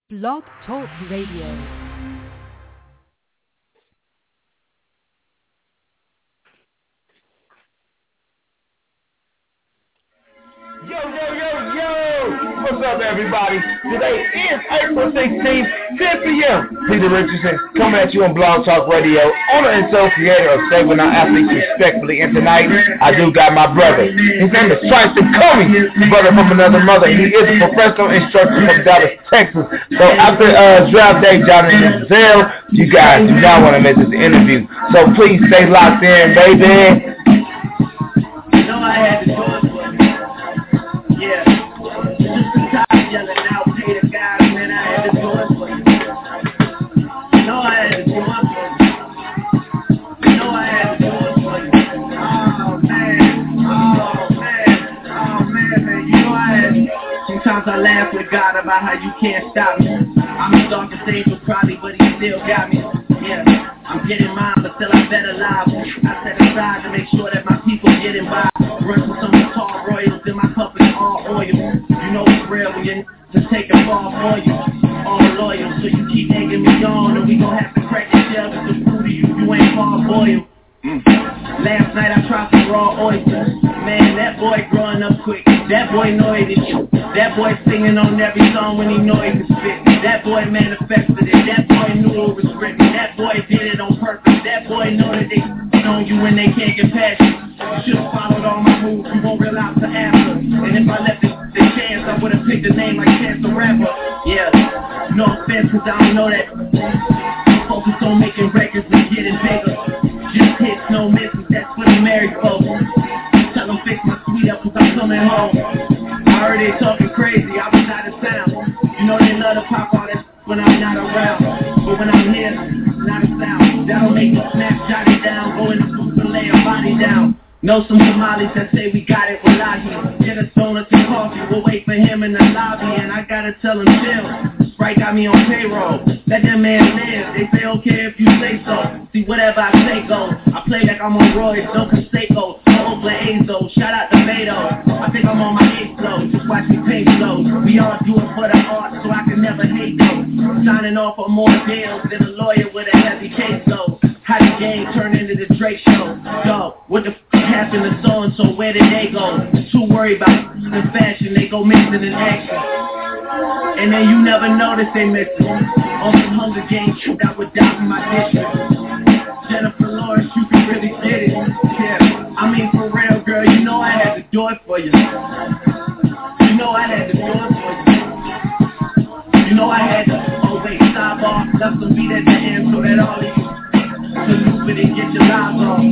Blog Talk Radio. What's up, everybody? Today is April 16th, 10 p.m. Peter Richardson coming at you on Blog Talk Radio, owner and sole creator of Saving Our Athletes Respectfully. And tonight, I do got my brother. His name is Tristan Comey, brother from another mother. He is a professional instructor from Dallas, Texas. So after draft day, Johnny Manziel, you guys do not want to miss this interview. So please stay locked in, baby. You know I had to do it for you. Yeah. Yelling out, pay the guys, man, I had to do it for you. No, I had to do it for you. No, I had to do it for you. Oh, man, you know I had to. Sometimes I laugh with God about how you can't stop me. I'm a darkest angel probably, but he still got me. Yeah, I'm getting mine, but still I better live. I set aside to make sure that my people getting by. Run for some tall royals, in my cup is all oil. You know it's real when you to take a fall for you. All loyal, so you keep egging me on, and we gon' have to crack your shell with some food to you. You ain't fall boiled. Last night I tried some raw oysters. Man, that boy growing up quick. That boy know it is you. That boy singing on every song when he know he could spit. That boy manifested it. That boy knew it was written. That boy did it on purpose. That boy know that they on you when they can't get past you. You should've followed all my moves. You won't realize the after. And if I left the chance, I would've picked a name like Chance the Rapper. Yeah, no offense, cause I don't know that. I'm focused on making records and getting bigger. Just hits, no misses, that's for the married folks. Tell them fix my sweet up cause I'm coming home. I heard they talking crazy, I was out of town. You know they love to pop all that when I'm not around. But when I'm here, not a sound. That'll make me snap, jot it down. Go in the booth and lay a body down. Know some Somalis that say we got it, wallahi. Get us donuts and coffee, we'll wait for him in the lobby. And I gotta tell him chill, Sprite got me on payroll. Let that man live, they say okay if you say so. See whatever I say goes, I play like I'm on Roy's, no Conseco, no Oakland Azo. Shout out to Beto, I think I'm on my 8th flow. Just watch me pay slow, we all do it for the art, so I can never hate those. Signing off on more deals than a lawyer with a heavy caseload. How the game turned into the Drake show. Yo, what the happened to so-and-so, where did they go? Too worried about the fashion, they go mixing in action. And then you never notice they missing. On some Hunger Games shoot out with Doc in my district. Jennifer Lawrence, you can really get it. Yeah, I mean for real, girl, you know I had to do it for you. You know I had to do it for you. You know I had to, oh wait, sidebar, left some beat at the end so that all of you to loop it and get your lives on.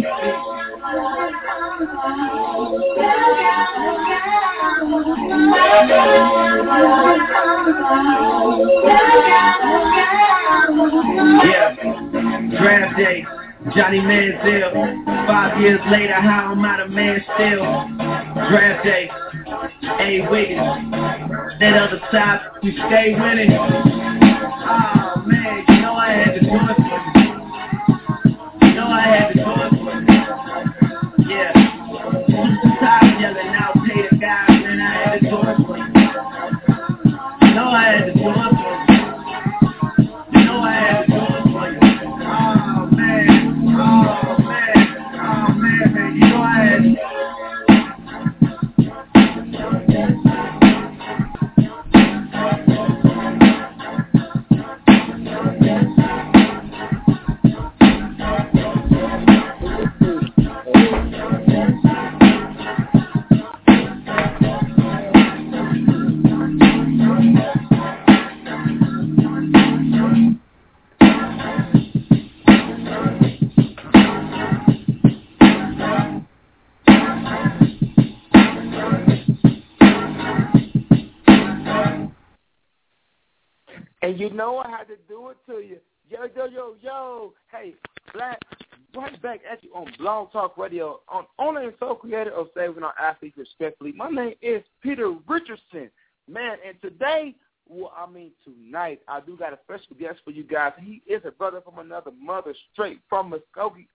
Yeah, draft day, Johnny Manziel. 5 years later, how am I the man still? Draft day, A. Wiggins. That other side, we stay winning. Oh man, you know I had to do it for you. You know I had to do it for you. Yeah, Superstar yelling out, pay the guys, man, I had to do it for you. You know I had to do it for you. You know I had to do it for you. Oh man, you know I had to. And you know I had to do it to you. Yo. Hey, Black, right back at you on Blog Talk Radio, on owner and sole creator of Saving Our Athletes Respectfully. My name is Peter Richardson. Man, and tonight, I do got a special guest for you guys. He is a brother from another mother, straight from Muskogee,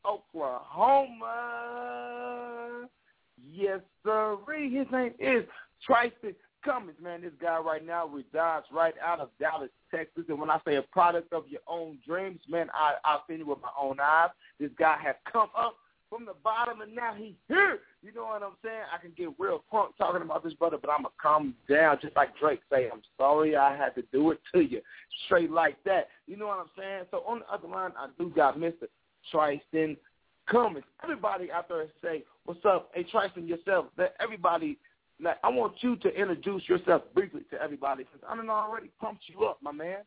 Oklahoma. Yes, sir. His name is Tristan Cummings, man, this guy right now resides right out of Dallas, Texas. And when I say a product of your own dreams, man, I've seen it with my own eyes. This guy has come up from the bottom, and now he's here. You know what I'm saying? I can get real crunk talking about this brother, but I'm going to calm down just like Drake say, I'm sorry I had to do it to you. Straight like that. You know what I'm saying? So on the other line, I do got Mr. Tristan Cummings. Everybody out there say, what's up? Hey, Tristan, yourself. Let everybody, like, I want you to introduce yourself briefly to everybody since I done already pumped you up, my man.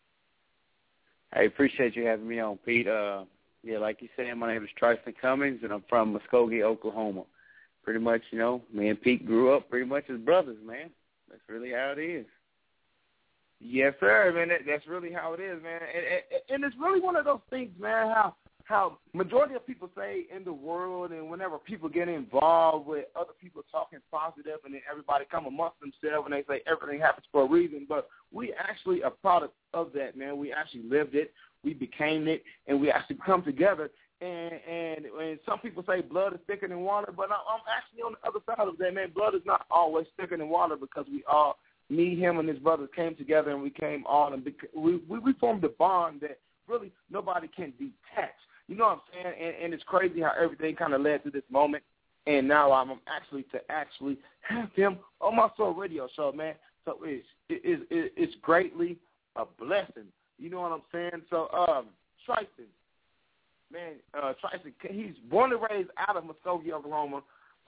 Hey, appreciate you having me on, Pete. Yeah, like you said, my name is Tristan Cummings, and I'm from Muskogee, Oklahoma. Pretty much, you know, me and Pete grew up pretty much as brothers, man. That's really how it is. Yes, sir, man. That's really how it is, man. And it's really one of those things, man, how majority of people say in the world, and whenever people get involved with other people talking positive, and then everybody come amongst themselves and they say everything happens for a reason, but we actually a product of that, man. We actually lived it. We became it, and we actually come together. And some people say blood is thicker than water, but I'm actually on the other side of that, man. Blood is not always thicker than water because we all, me, him, and his brothers came together, and we came on, and we formed a bond that really nobody can detach. You know what I'm saying? And it's crazy how everything kind of led to this moment, and now I'm actually have him on my Soul Radio show, man. So it's greatly a blessing. You know what I'm saying? So, Tristan, man, Tristan, he's born and raised out of Muskogee, Oklahoma.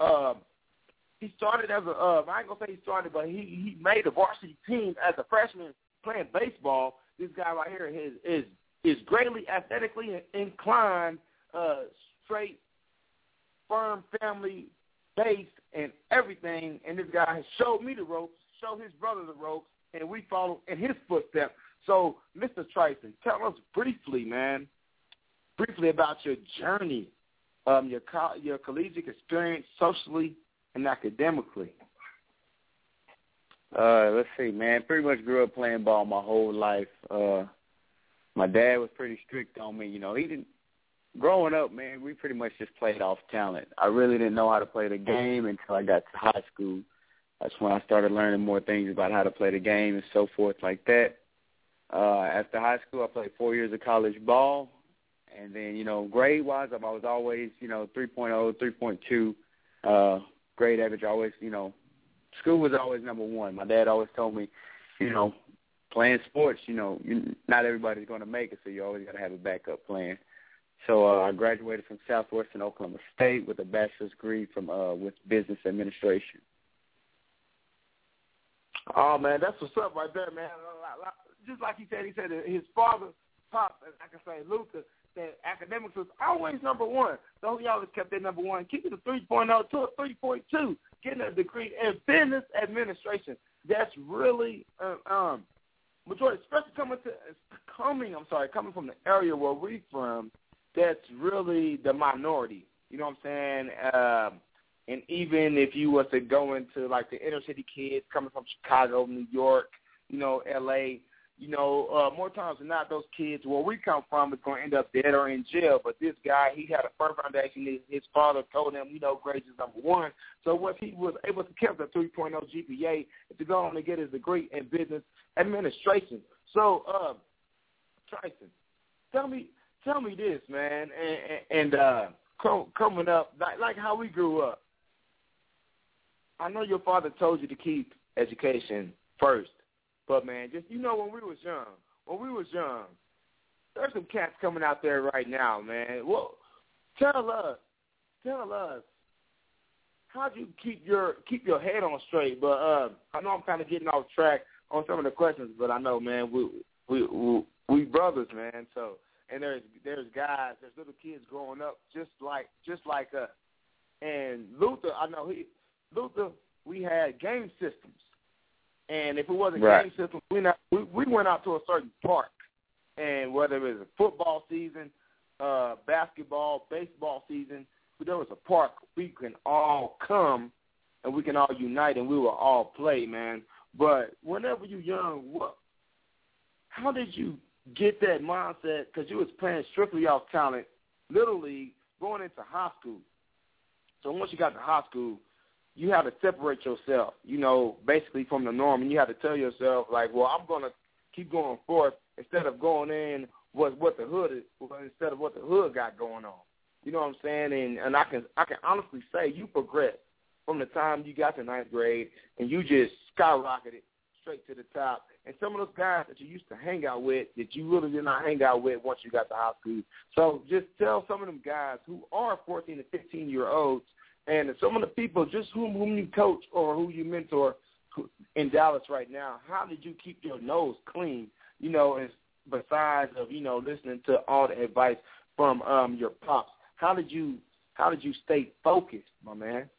He started as I ain't going to say he started, but he made a varsity team as a freshman playing baseball. This guy right here is greatly athletically inclined, straight, firm, family-based, and everything. And this guy has showed me the ropes, showed his brother the ropes, and we follow in his footsteps. So, Mr. Tristan, tell us briefly, man, about your journey, your collegiate experience socially and academically. Let's see, man. Pretty much grew up playing ball my whole life. My dad was pretty strict on me. You know, he didn't. Growing up, man, we pretty much just played off talent. I really didn't know how to play the game until I got to high school. That's when I started learning more things about how to play the game and so forth like that. After high school, I played 4 years of college ball. And then, you know, grade-wise, I was always, you know, 3.0, 3.2, grade average. Always, you know, school was always number one. My dad always told me, you know, playing sports, you know, not everybody's going to make it, so you always got to have a backup plan. So I graduated from Southwestern Oklahoma State with a bachelor's degree from with business administration. Oh, man, that's what's up right there, man. Just like he said his father, Pop, and I can say Luther, said academics was always number one. So he always kept that number one, keeping the 3.0 to a 3.2, getting a degree in business administration. That's really majority, especially coming from the area where we from. That's really the minority. You know what I'm saying? And even if you was to go into like the inner city kids coming from Chicago, New York, you know, L.A., you know, more times than not, those kids where we come from is going to end up dead or in jail. But this guy, he had a firm foundation. His father told him, you know, grades is number one. So what he was able to keep the 3.0 GPA to go on and get his degree in business administration. So, Tristan, tell me this, man, and coming up, like how we grew up. I know your father told you to keep education first. But, man, just, you know, when we was young, there's some cats coming out there right now, man. Well, tell us, how'd you keep your head on straight? But I know I'm kind of getting off track on some of the questions, but I know, man, we brothers, man. So, and there's guys, there's little kids growing up just like us. And Luther, I know we had game systems. And if it wasn't game system, we went out to a certain park, and whether it was a football season, basketball, baseball season, there was a park we can all come and we can all unite and we will all play, man. But whenever you're young, how did you get that mindset? Because you was playing strictly off talent, Little League, going into high school. So once you got to high school, you have to separate yourself, basically from the norm, and you have to tell yourself, like, well, I'm going to keep going forth instead of going in what the hood is, instead of what the hood got going on. You know what I'm saying? And I can honestly say you progressed from the time you got to ninth grade, and you just skyrocketed straight to the top. And some of those guys that you used to hang out with that you really did not hang out with once you got to high school. So just tell some of them guys who are 14 to 15-year-olds and some of the people just whom you coach or who you mentor in Dallas right now, how did you keep your nose clean, besides of, listening to all the advice from your pops? How did you stay focused, my man?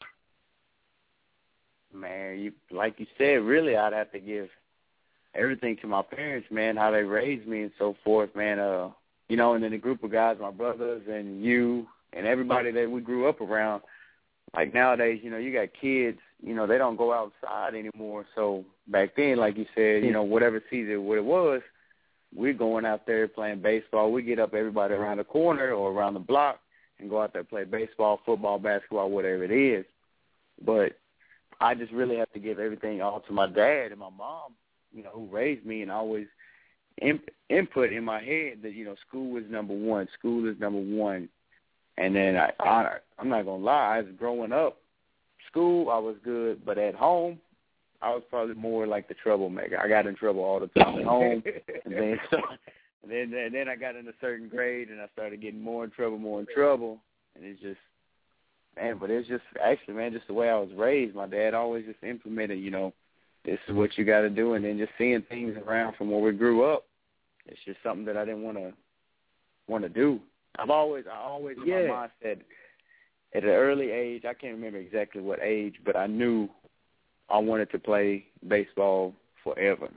Man, like you said, really I'd have to give everything to my parents, man, how they raised me and so forth, man. And then the group of guys, my brothers and you and everybody that we grew up around. Like nowadays, you got kids, they don't go outside anymore. So back then, like you said, whatever season what it was, we're going out there playing baseball. We get up everybody around the corner or around the block and go out there and play baseball, football, basketball, whatever it is. But I just really have to give everything all to my dad and my mom, who raised me and always input in my head that, school is number one. School is number one. And then I'm not going to lie, I was growing up, school I was good, but at home I was probably more like the troublemaker. I got in trouble all the time at home. and then I got in a certain grade and I started getting more in trouble. And it's just, man, but it's just actually, man, just the way I was raised. My dad always just implemented, this is what you got to do. And then just seeing things around from where we grew up, it's just something that I didn't want to do. I always in my mind said at an early age, I can't remember exactly what age, but I knew I wanted to play baseball forever.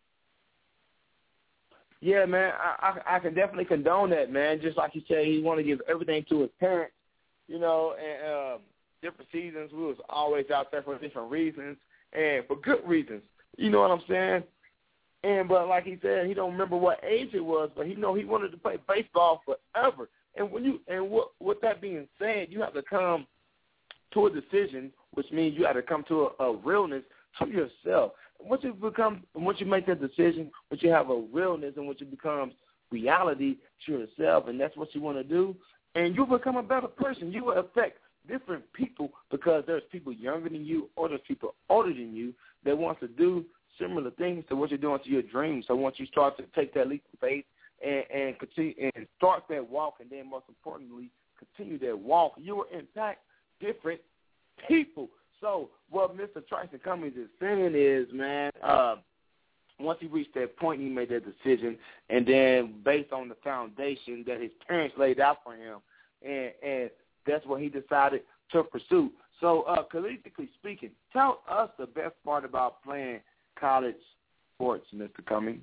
Yeah, man, I can definitely condone that, man. Just like you said, he wanted to give everything to his parents, and different seasons. We was always out there for different reasons and for good reasons. You know what I'm saying? But like he said, he don't remember what age it was, but he wanted to play baseball forever. And with that being said, you have to come to a decision, which means you have to come to a realness to yourself. Once you make that decision, once you have a realness and once it becomes reality to yourself, and that's what you want to do, and you become a better person. You will affect different people because there's people younger than you or there's people older than you that wants to do similar things to what you're doing to your dreams. So once you start to take that leap of faith and continue and start that walk, and then most importantly, continue that walk, you will impact different people. So what Mr. Tristan Cummings is saying is, man, once he reached that point, he made that decision, and then based on the foundation that his parents laid out for him, and that's what he decided to pursue. So collegiately speaking, tell us the best part about playing college sports, Mr. Cummings.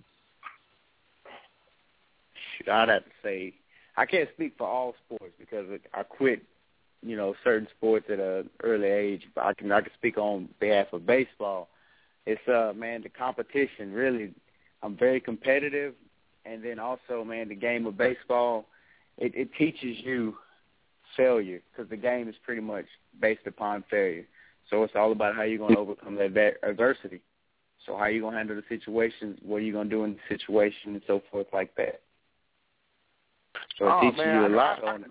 I'd have to say I can't speak for all sports because I quit, certain sports at an early age. But I can speak on behalf of baseball. It's man, the competition really. I'm very competitive, and then also, man, the game of baseball, it teaches you failure because the game is pretty much based upon failure. So it's all about how you're going to overcome that adversity. So how are you going to handle the situations, what are you going to do in the situation, and so forth like that. So it teaches you a lot on it.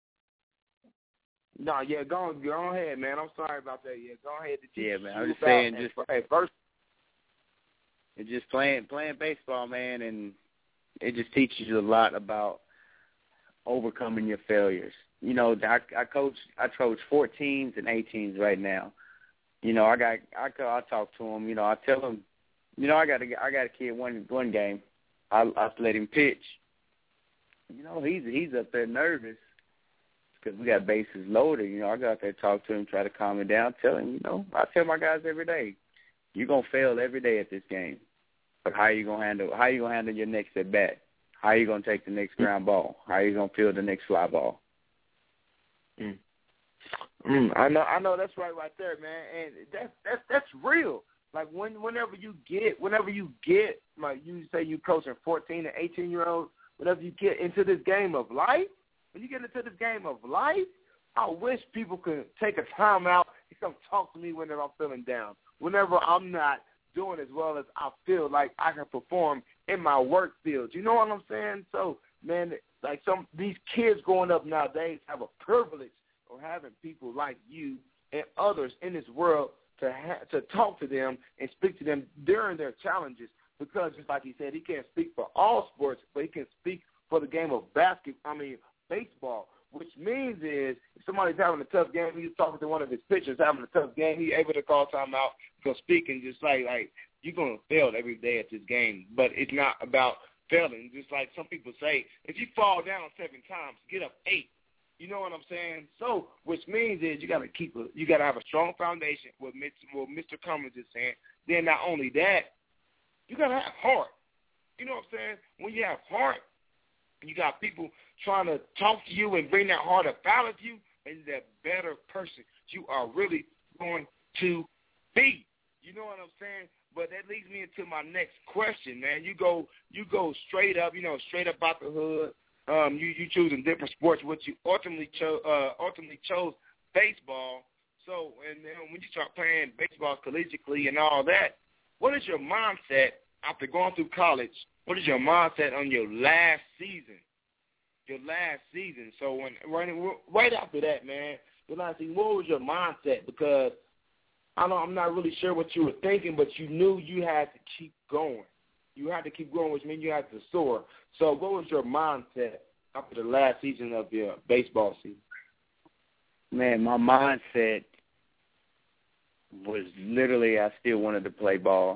No, yeah, go ahead, man. I'm sorry about that. Yeah, go ahead. Yeah, man, I'm just saying it's just playing baseball, man, and it just teaches you a lot about overcoming your failures. I coach 14s and 18s right now. I talk to him. I tell him, I got a kid one game. I let him pitch. He's up there nervous because we got bases loaded. I go out there, talk to him, try to calm him down, tell him, I tell my guys every day, you're gonna fail every day at this game. But how you gonna handle your next at bat? How you gonna take the next ground ball? How you gonna field the next fly ball? I know that's right there, man, and that's real. Like whenever you get, like you say, you coaching 14 and 18-year-olds. Whenever you get into this game of life, I wish people could take a time out come talk to me whenever I'm feeling down, whenever I'm not doing as well as I feel like I can perform in my work field. You know what I'm saying? So, man, like these kids growing up nowadays have a privilege of having people like you and others in this world to talk to them and speak to them during their challenges, because just like he said, he can't speak for all sports, but he can speak for the game of baseball, which means is if somebody's having a tough game, he's talking to one of his pitchers having a tough game, he's able to call timeout, go speak, and just like you're going to fail every day at this game, but it's not about failing. Just like some people say, if you fall down 7 times, get up 8. You know what I'm saying? So, which means is you got to have a strong foundation. What Mr. Cummins is saying. Then not only that, you got to have heart. You know what I'm saying? When you have heart, you got people trying to talk to you and bring that heart up out of you, and that better person you are really going to be. You know what I'm saying? But that leads me into my next question, man. You go straight up, straight up out the hood. You choosing different sports, which you ultimately chose baseball. So, and then when you start playing baseball collegiately and all that, what is your mindset after going through college? What is your mindset on your last season? So when right after that, man, your last season, what was your mindset? Because I'm not really sure what you were thinking, but you knew you had to keep going. You had to keep going, which means you had to soar. So what was your mindset after the last season of your baseball season? Man, my mindset was literally I still wanted to play ball.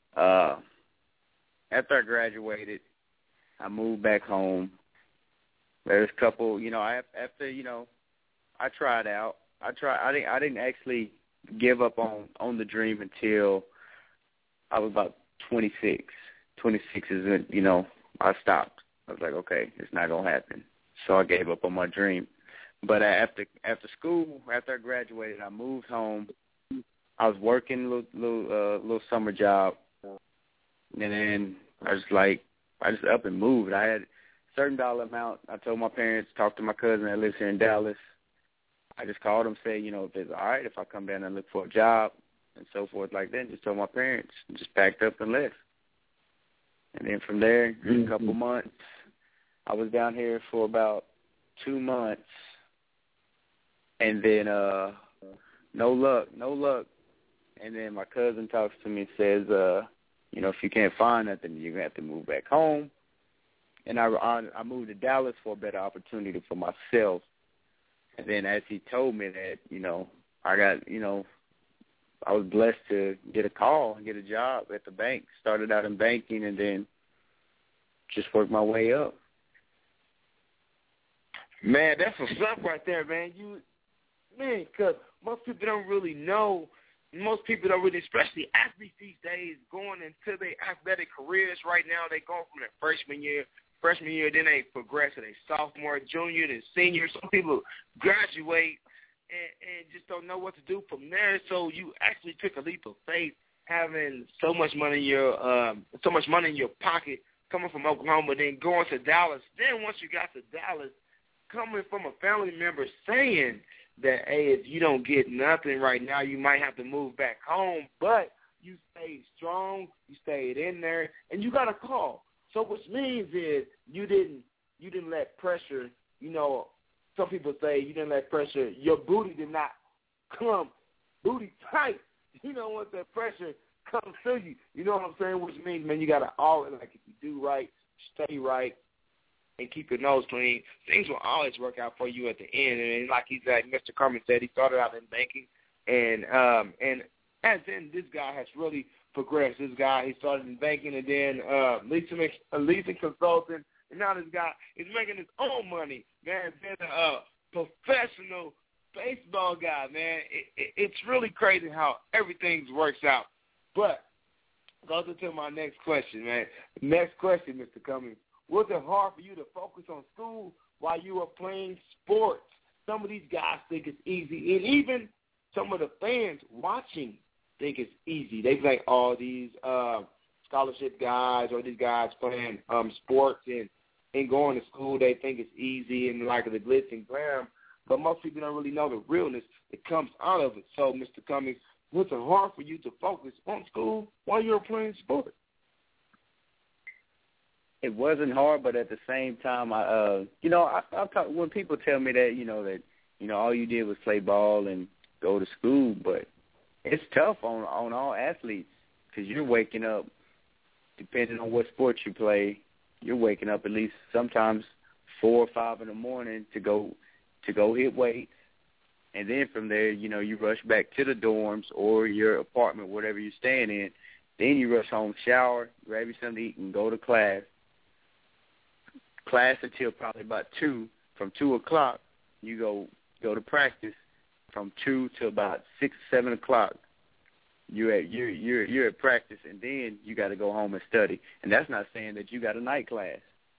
After I graduated, I moved back home. There's a couple, after I tried out. I didn't actually give up on the dream until I was about 26. 26 is when, I stopped. I was like, okay, it's not going to happen. So I gave up on my dream. But after school, after I graduated, I moved home. I was working a little summer job. And then I just up and moved. I had a certain dollar amount. I told my parents, talked to my cousin that lives here in Dallas. I just called him, say, if it's all right if I come down and look for a job and so forth like that. Just told my parents, just packed up and left. And then from there, in a couple months, I was down here for about 2 months. And then no luck. And then my cousin talks to me and says, if you can't find nothing, you're going to have to move back home. And I moved to Dallas for a better opportunity for myself. And then as he told me that, I was blessed to get a call and get a job at the bank. Started out in banking and then just worked my way up. Man, that's what's up right there, man. Because most people don't really know. Most people don't really, especially athletes these days, going into their athletic careers right now. They go from their freshman year, then they progress to their sophomore, junior, then senior. Some people graduate and just don't know what to do from there. So you actually took a leap of faith, having so much money in your pocket, coming from Oklahoma, then going to Dallas. Then once you got to Dallas, coming from a family member saying that, hey, if you don't get nothing right now, you might have to move back home. But you stayed strong, you stayed in there, and you got a call. So what means is you didn't let pressure, some people say you didn't let pressure, your booty did not come booty tight, once that pressure comes to you. You know what I'm saying? Which means, man, you got to always, if you do right, stay right, and keep your nose clean, things will always work out for you at the end. And like Mr. Carmen said, he started out in banking, and as in this guy has really progressed. This guy, he started in banking and then leasing consultant, and now this guy is making his own money, man, being a professional baseball guy, man. It's really crazy how everything works out. But goes into my next question, man. Next question, Mr. Cummings. Was it hard for you to focus on school while you were playing sports? Some of these guys think it's easy, and even some of the fans watching think it's easy. They think all these scholarship guys or these guys playing sports and going to school, they think it's easy and like the glitz and glam. but most people don't really know the realness that comes out of it. So, Mr. Cummings, was it hard for you to focus on school while you were playing sports? It wasn't hard, but at the same time, I talk, when people tell me that, all you did was play ball and go to school, but it's tough on all athletes because you're waking up, depending on what sport you play, you're waking up at least sometimes 4 or 5 in the morning to go hit weights. And then from there, you rush back to the dorms or your apartment, whatever you're staying in. Then you rush home, shower, grab you something to eat, and go to class. Class until probably about 2. From 2 o'clock, you go to practice. From 2 to about 6, 7 o'clock, you're at practice, and then you got to go home and study. And that's not saying that you got a night class.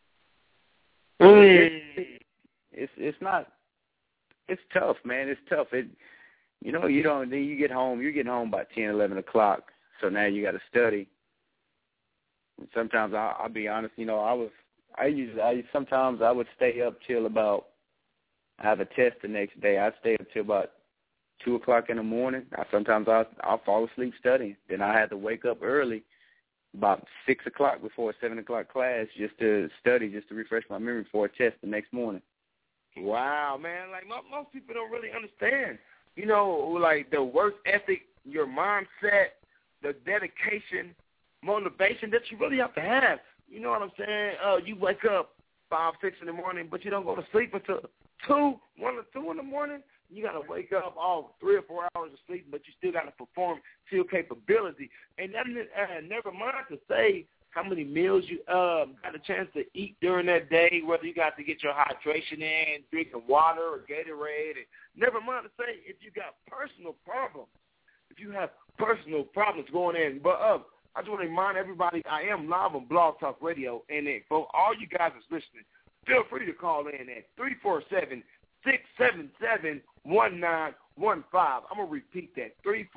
It's not. It's tough, man. It's tough. Then you get home. You're getting home by 10, 11 o'clock. So now you got to study. And sometimes I'll be honest. Sometimes I would stay up till about. I have a test the next day. I'd stay up till about 2 o'clock in the morning. Sometimes I'll fall asleep studying. Then I had to wake up early, about 6 o'clock before a 7 o'clock class, just to study, just to refresh my memory for a test the next morning. Wow, man. Like, most people don't really understand, like the work ethic, your mindset, the dedication, motivation that you really have to have. You know what I'm saying? You wake up 5, 6 in the morning, but you don't go to sleep until 1 or 2 in the morning. You got to wake up all 3 or 4 hours of sleep, but you still got to perform to your capability. And then never mind to say how many meals you got a chance to eat during that day, whether you got to get your hydration in, drinking water or Gatorade. And never mind to say if you got personal problems, if you have personal problems going in. But I just want to remind everybody I am live on Blog Talk Radio. And for all you guys that's listening, feel free to call in at 347-677-1915. I'm going to repeat that,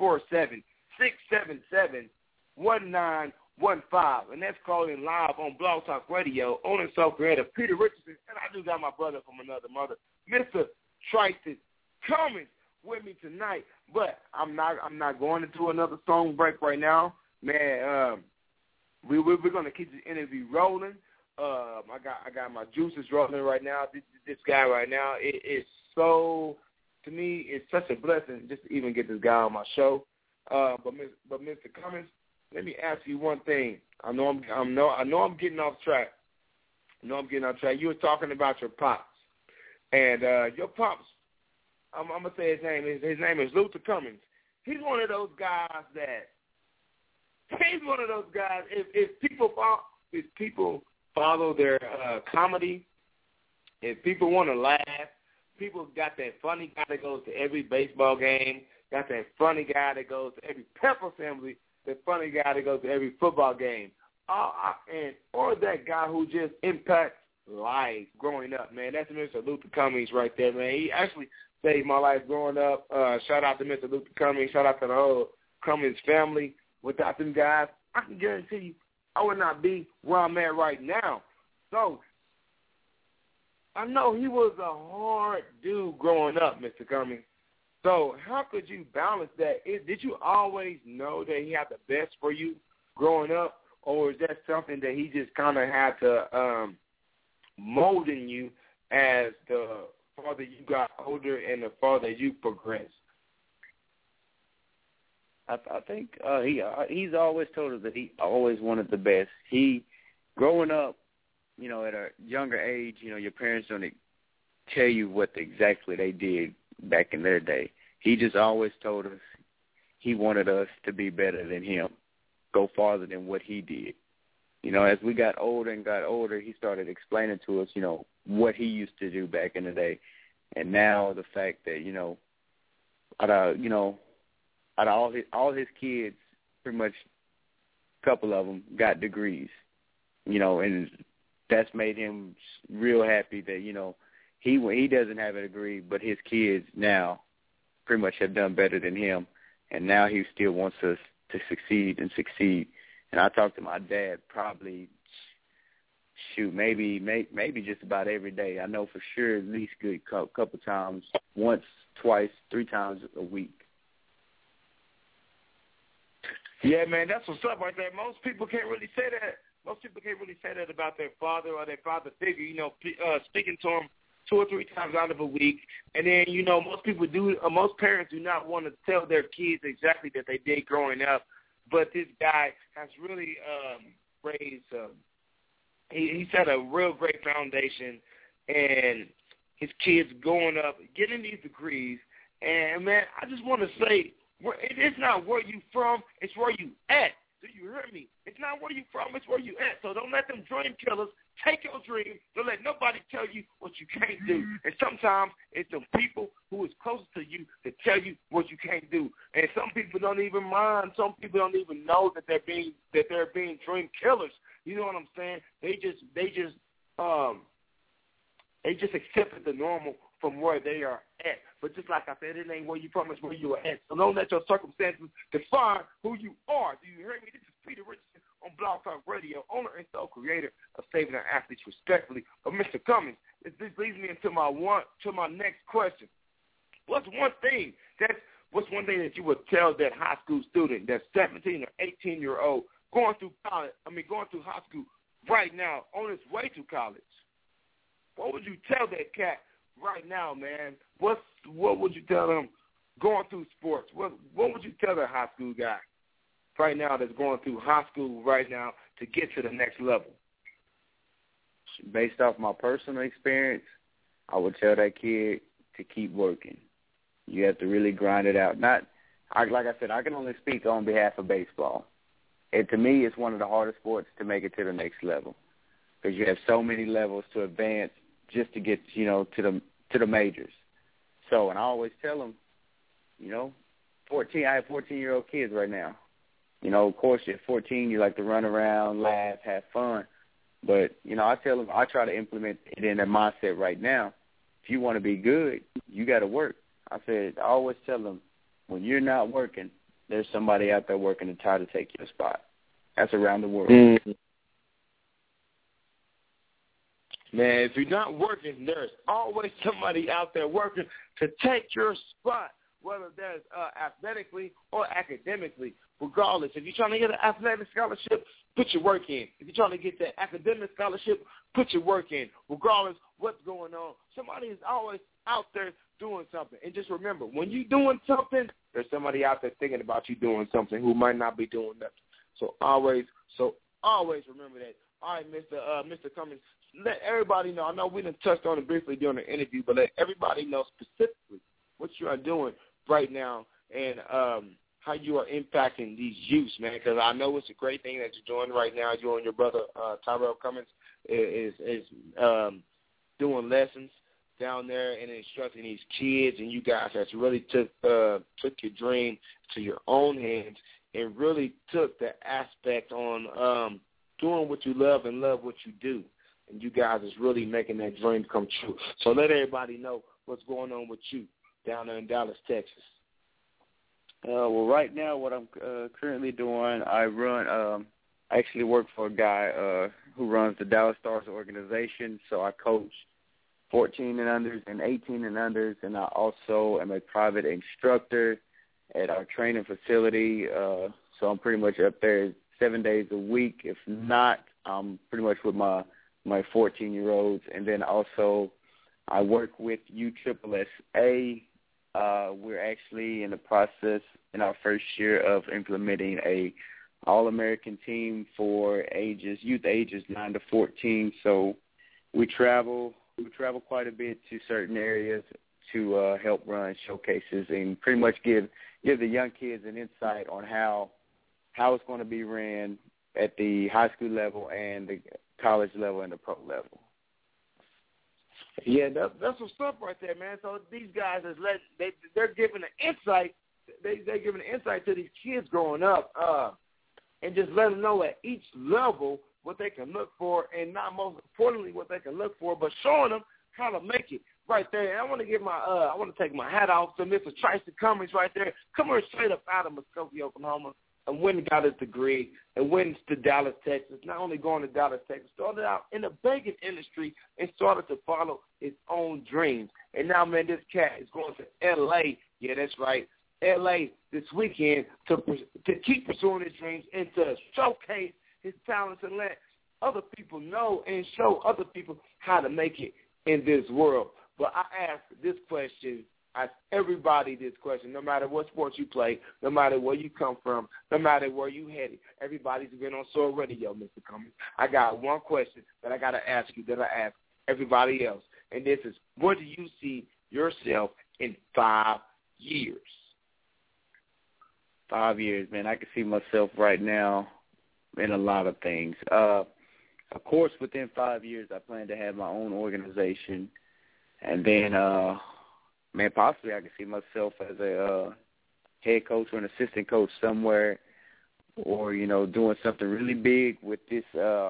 347-677-1915. And that's calling live on Blog Talk Radio, on and so creator Peter Richardson. And I do got my brother from another mother, Mr. Tristan Cummings, with me tonight. But I'm not going into another song break right now. Man, we're going to keep this interview rolling. I got my juices rolling right now. This guy right now, it is so, to me, it's such a blessing just to even get this guy on my show. But Mr. Cummings, let me ask you one thing. I know I'm getting off track. You were talking about your pops, and your pops. I'm gonna say his name. His name is Luther Cummings. He's one of those guys that. He's one of those guys. If people follow their comedy, if people want to laugh, people got that funny guy that goes to every baseball game. Got that funny guy that goes to every Pepper family. The funny guy that goes to every football game, or that guy who just impacts life growing up, man. That's Mr. Luther Cummings right there, man. He actually saved my life growing up. Shout out to Mr. Luther Cummings. Shout out to the whole Cummings family. Without them guys, I can guarantee you I would not be where I'm at right now. So I know he was a hard dude growing up, Mr. Cummings. So how could you balance that? Did you always know that he had the best for you growing up, or is that something that he just kind of had to mold in you as the farther you got older and the farther you progressed? I think he's always told us that he always wanted the best. He, growing up, at a younger age, your parents don't tell you what exactly they did back in their day. He just always told us he wanted us to be better than him, go farther than what he did. As we got older, he started explaining to us, what he used to do back in the day. And now the fact that, out of all his kids, pretty much a couple of them got degrees, and that's made him real happy that, he doesn't have a degree, but his kids now pretty much have done better than him, and now he still wants us to succeed. And I talked to my dad probably, maybe just about every day. I know for sure at least good couple times, once, twice, 3 times a week. Yeah, man, that's what's up right there. Most people can't really say that. Most people can't really say that about their father or their father figure, you know, speaking to them 2 or 3 times out of a week. And then, you know, most parents do not want to tell their kids exactly that they did growing up. But this guy has really raised, he set a real great foundation, and his kids going up, getting these degrees. And, man, I just want to say, it's not where you from, it's where you at. Do you hear me? It's not where you from, it's where you at. So don't let them dream killers take your dream. Don't let nobody tell you what you can't do. And sometimes it's the people who is closest to you that tell you what you can't do. And some people don't even mind. Some people don't even know that they're being dream killers. You know what I'm saying? They just accepted the normal from where they are at. But just like I said, it ain't where you from, it's where you are at. So don't let your circumstances define who you are. Do you hear me? This is Peter Richardson on Blog Talk Radio, owner and sole creator of Saving Our Athletes Respectfully. But Mr. Cummings, this leads me into my next question. What's one thing that you would tell that high school student, that 17 or 18-year-old going through high school right now, on his way to college? What would you tell that cat right now, man? What would you tell them going through sports? What would you tell that high school guy right now that's going through high school right now to get to the next level? Based off my personal experience, I would tell that kid to keep working. You have to really grind it out. Like I said, I can only speak on behalf of baseball. To me, it's one of the hardest sports to make it to the next level because you have so many levels to advance just to get, you know, to the majors. So, and I always tell them, you know, I have 14-year-old kids right now. You know, of course, at 14, you like to run around, laugh, have fun. But, you know, I tell them, I try to implement it in their mindset right now. If you want to be good, you got to work. I always tell them, when you're not working, there's somebody out there working to try to take your spot. That's around the world. Mm-hmm. Man, if you're not working, there's always somebody out there working to take your spot, whether that's athletically or academically. Regardless, if you're trying to get an athletic scholarship, put your work in. If you're trying to get that academic scholarship, put your work in. Regardless what's going on, somebody is always out there doing something. And just remember, when you're doing something, there's somebody out there thinking about you doing something who might not be doing nothing. So always remember that. All right, Mr. Cummings, let everybody know. I know we done touched on it briefly during the interview, but let everybody know specifically what you are doing right now and how you are impacting these youths, man, because I know it's a great thing that you're doing right now. You and your brother, Tyrell Cummings, is doing lessons down there and instructing these kids, and you guys have really took your dream to your own hands and really took the aspect on doing what you love and love what you do. And you guys is really making that dream come true. So let everybody know what's going on with you down there in Dallas, Texas. Well, right now what I'm currently doing, I actually work for a guy who runs the Dallas Stars organization. So I coach 14 and unders and 18 and unders, and I also am a private instructor at our training facility. So I'm pretty much up there 7 days a week. If not, I'm pretty much with my 14-year-olds. And then also I work with USSSA. We're actually in the process in our first year of implementing a All-American team for youth ages 9 to 14. So we travel quite a bit to certain areas to help run showcases and pretty much give the young kids an insight on how it's going to be ran at the high school level and the college level and the pro level. Yeah, that's what's up right there, man. So these guys they're giving an insight. They're giving an insight to these kids growing up, and just let them know at each level what they can look for, and not most importantly what they can look for, but showing them how to make it right there. And I want to take my hat off to Mr. Tracy Cummings right there. Coming straight up out of Muskogee, Oklahoma. and went and got his degree and went to Dallas, Texas. Not only going to Dallas, Texas, started out in the banking industry and started to follow his own dreams. And now, man, this cat is going to L.A. Yeah, that's right, L.A. this weekend to keep pursuing his dreams and to showcase his talents and let other people know and show other people how to make it in this world. But I ask this question, I ask everybody this question, no matter what sports you play, no matter where you come from, no matter where you headed. Everybody's been on Soul Radio, Mr. Cummings. I got one question that I got to ask you that I ask everybody else, and this is, where do you see yourself in 5 years? 5 years, man. I can see myself right now in a lot of things. Of course, within 5 years, I plan to have my own organization. And then, man, possibly I can see myself as a head coach or an assistant coach somewhere, or, you know, doing something really big with this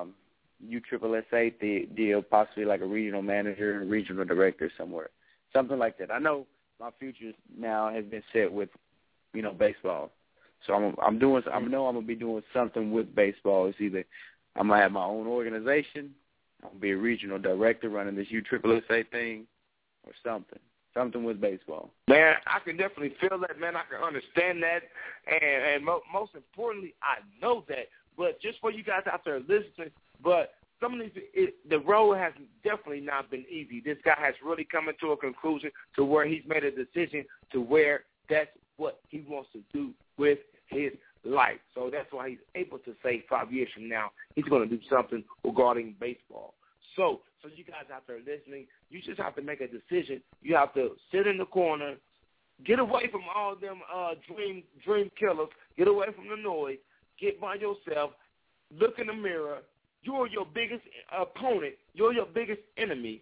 USSSA deal, possibly like a regional manager, a regional director somewhere, something like that. I know my future now has been set with, you know, baseball. So I know I'm gonna be doing something with baseball. It's either I'm gonna have my own organization, I'm gonna be a regional director running this USSSA thing, or something with baseball. Man, I can definitely feel that, man. I can understand that, and most importantly, I know that. But just for you guys out there listening, but some of these, the road has definitely not been easy. This guy has really come to a conclusion to where he's made a decision to where that's what he wants to do with his life. So that's why he's able to say 5 years from now he's going to do something regarding baseball. So you guys out there listening, you just have to make a decision. You have to sit in the corner, get away from all them dream killers, get away from the noise, get by yourself, look in the mirror. You're your biggest opponent. You're your biggest enemy.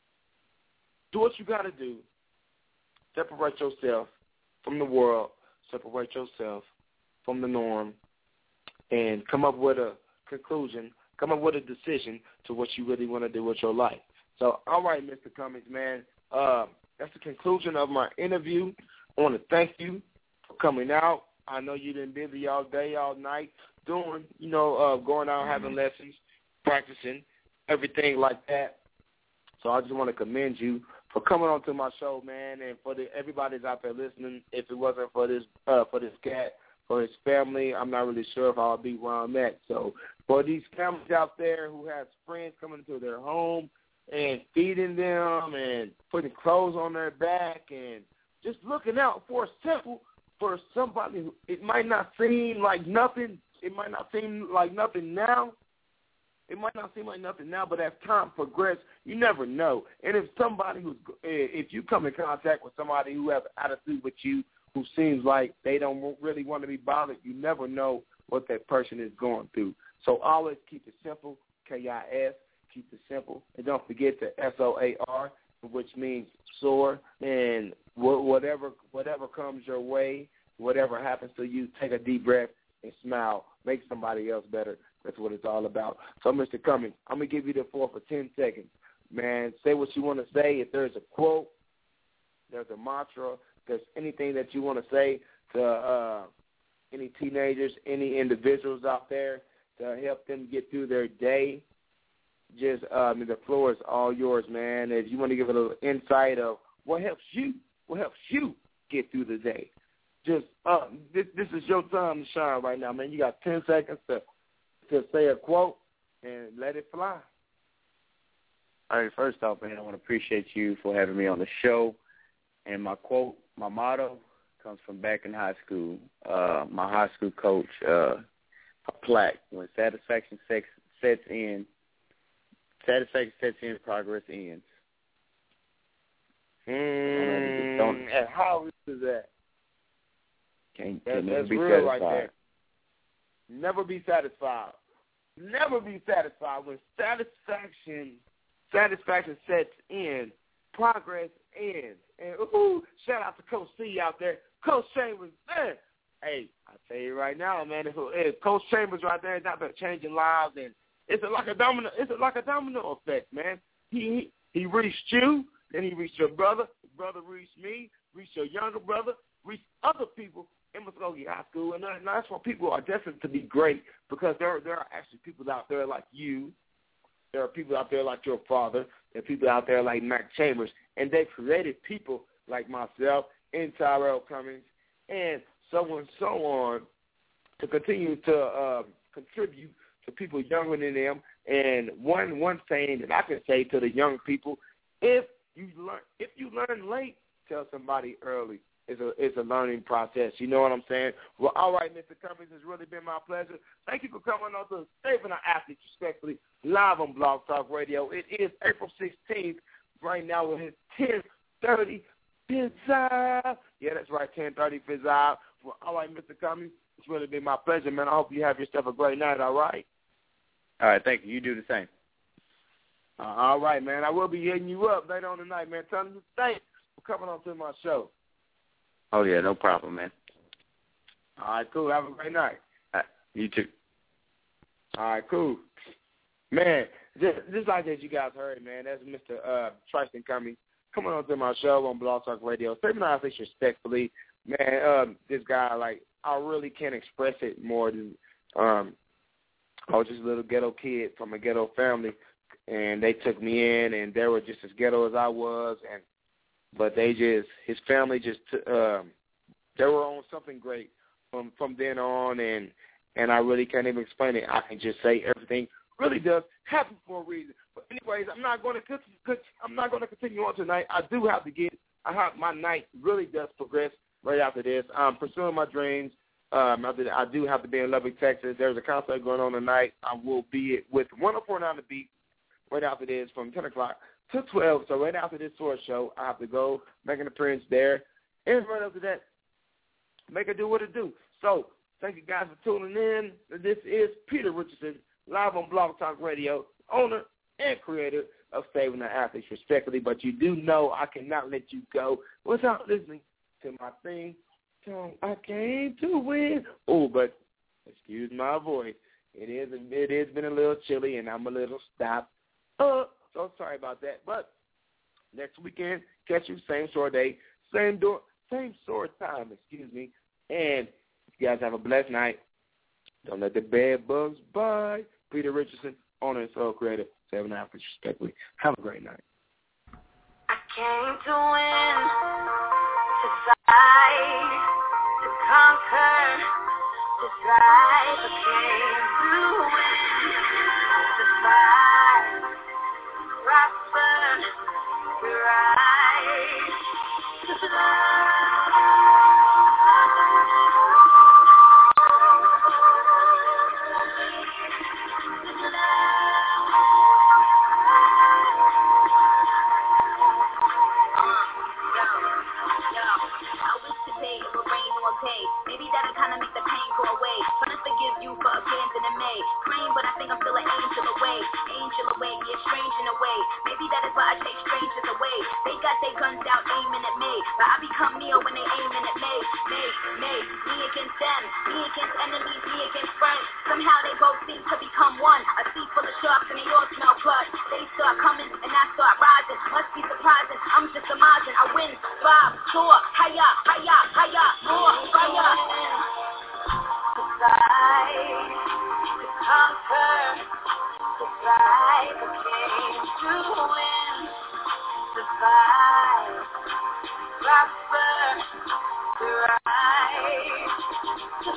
Do what you got to do. Separate yourself from the world. Separate yourself from the norm, and come up with a conclusion, come up with a decision to what you really want to do with your life. So, all right, Mr. Cummings, man, that's the conclusion of my interview. I want to thank you for coming out. I know you've been busy all day, all night, doing, going out, having lessons, practicing, everything like that. So I just want to commend you for coming on to my show, man, and for everybody's out there listening. If it wasn't for this cat, for his family, I'm not really sure if I'll be where I'm at. So for these families out there who have friends coming into their home and feeding them and putting clothes on their back and just looking out for somebody who, it might not seem like nothing. It might not seem like nothing now. It might not seem like nothing now, but as time progresses, you never know. And if you come in contact with somebody who has an attitude with you, who seems like they don't really want to be bothered, you never know what that person is going through. So always keep it simple, KIS, keep it simple. And don't forget the SOAR, which means soar. And whatever comes your way, whatever happens to you, take a deep breath and smile. Make somebody else better. That's what it's all about. So, Mr. Cummings, I'm going to give you the floor for 10 seconds. Man, say what you want to say. If there's a quote, there's a mantra, there's anything that you want to say to any teenagers, any individuals out there to help them get through their day, just the floor is all yours, man. If you want to give a little insight of what helps you get through the day, just this is your time to shine right now, man. You got 10 seconds to say a quote and let it fly. All right, first off, man, I want to appreciate you for having me on the show. And my quote, my motto, comes from back in high school. My high school coach, a plaque, when satisfaction sets in, progress ends. And how is that? That's real satisfied. Right there. Never be satisfied. Never be satisfied. When satisfaction sets in, progress ends. And shout out to Coach C out there. Coach Chambers, man. Hey, I tell you right now, man, if Coach Chambers right there is out there changing lives, and it's like a domino effect, man. He reached you, then he reached your brother reached me, reached your younger brother, reached other people, in Muskogee High School, and that's why people are destined to be great, because there are actually people out there like you. There are people out there like your father. There are people out there like Mac Chambers, and they created people like myself and Tyrell Cummings and so on to continue to contribute to people younger than them. And one saying that I can say to the young people, if you learn late, tell somebody early. It's a learning process. You know what I'm saying? Well, all right, Mr. Cummings, it's really been my pleasure. Thank you for coming on to Saving Our Athletes Respectfully, live on Blog Talk Radio. It is April 16th. Right now it is 10:30 Fizz-Eye. Yeah, that's right, 10:30 Fizz-Eye. Well, all right, Mr. Cummings, it's really been my pleasure, man. I hope you have yourself a great night, all right? All right, thank you. You do the same. All right, man. I will be hitting you up later on tonight, man. Tell them to thanks for coming on to my show. Oh, yeah, no problem, man. All right, cool. Have a great night. You too. All right, cool. Man, just like that you guys heard, man, that's Mr. Tristan Cummings coming on to my show on Blog Talk Radio. Saving Our Athletes Respectfully. Man, this guy, like, I really can't express it more than I was just a little ghetto kid from a ghetto family, and they took me in, and they were just as ghetto as I was, but his family just, they were on something great from then on, and I really can't even explain it. I can just say everything really does happen for a reason. But anyways, I'm not going to continue on tonight. I do have to my night really does progress right after this. I'm pursuing my dreams. I do have to be in Lubbock, Texas. There's a concert going on tonight. I will be with 104.9 The Beat right after this from 10 o'clock to 12. So right after this tour show, I have to go make an appearance there. And right after that, make it do what it do. So thank you guys for tuning in. This is Peter Richardson, live on Blog Talk Radio, owner and creator of Saving Our Athletes Respectfully. But you do know I cannot let you go without listening to my theme song, I Came to Win. Oh, but excuse my voice. It has been a little chilly, and I'm a little stopped up. So sorry about that. But next weekend, catch you same sort of day, same sort of time, And you guys have a blessed night. Don't let the bad bugs bite. Peter Richardson, owner and sole creator, Saving Our Athletes Respectfully. Have a great night. I came to win, to fight, to conquer, to thrive. I came to win, to fight, prosper, to rise, to fly. Maybe that'll kind of make the pain go away. Trying to forgive you for abandoning me. Praying, but I think I'm still an angel away. Yeah, strange in a way. Maybe that is why I chase strangers away. They got their guns out aiming at me, but I become Neo when they aiming at me. Me against them, me against enemies, me against friends. Somehow they both seem to become one. A sea full of sharks and they all smell blood. They start coming and I start rising. Must be surprising, I'm just amazing. I win, vibe, soar, higher, more fire. To fight, to conquer, to thrive. I came to win, to fight, prosper, to rise, to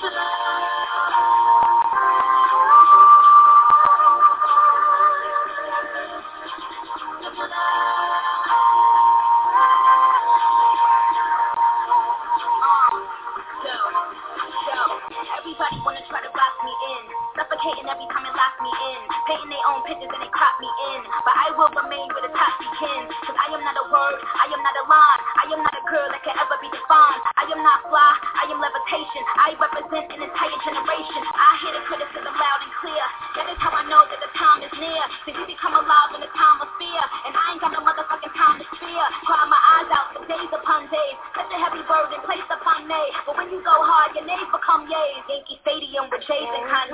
Everybody wanna try to box me in, suffocating every time it locks me in, painting their own pictures and they crop me in, but I will remain with a top begin, cause I am not a word, I am not a line, I am not a girl that can ever be defined, I am not fly, I am levitation, I represent an entire generation, I hear the criticism loud and clear, that is how I know that the time is near, to we become alive in a time of fear, and I ain't got no motherfucking time to fear, cry my eyes out for days upon days, such a heavy burden placed upon me, but when you go hard, your names become yays, Yankee Stadium with Chase and Kanye.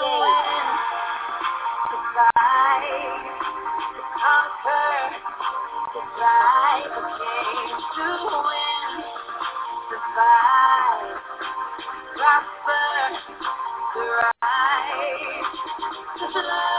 To fight, to conquer, to thrive, I came to win, to fight, Just love.